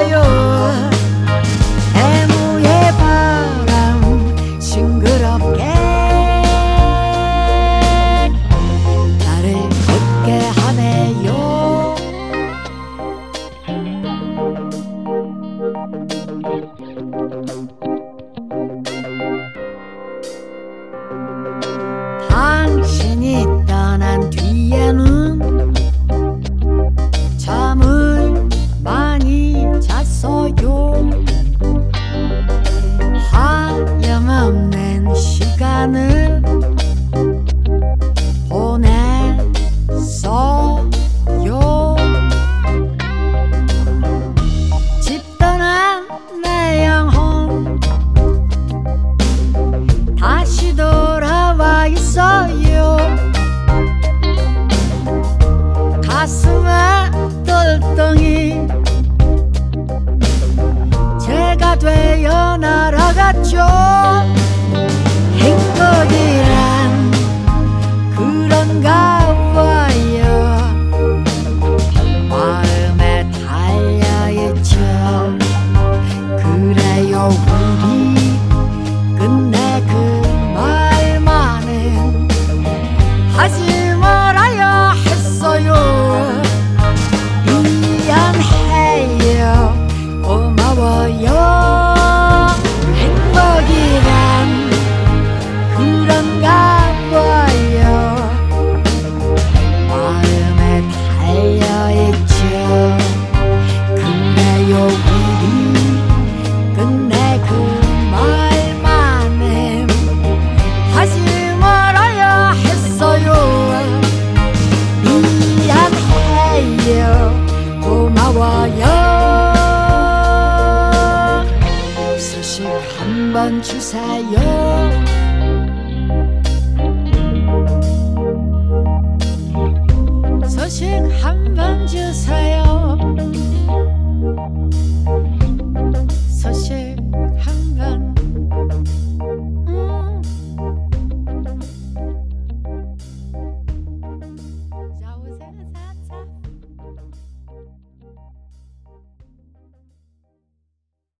했어요. 해무의 바람 싱그럽게 나를 걷게 하네요. 당신이 떠난 뒤에는 잠을 많이 잤어요. 하염없는 시간을 보냈어요. 집 떠난 내 영혼 다시 돌아와 있어요. 가슴에 돌덩이 제가 되어 날아갔죠. 행복이란 그런가 봐요. 마음에 달려있죠. 그래요 우리 끝내 그 말만은 하지 말아야 했어요. 미안해요. 고마워요. 행복이란 그런가 봐요. 마음에 달려있죠. 그래요 우리 끝내 그 말만은 하지 말아야 했어요. 미안해요. 고마워요. 소식 한번 주세요.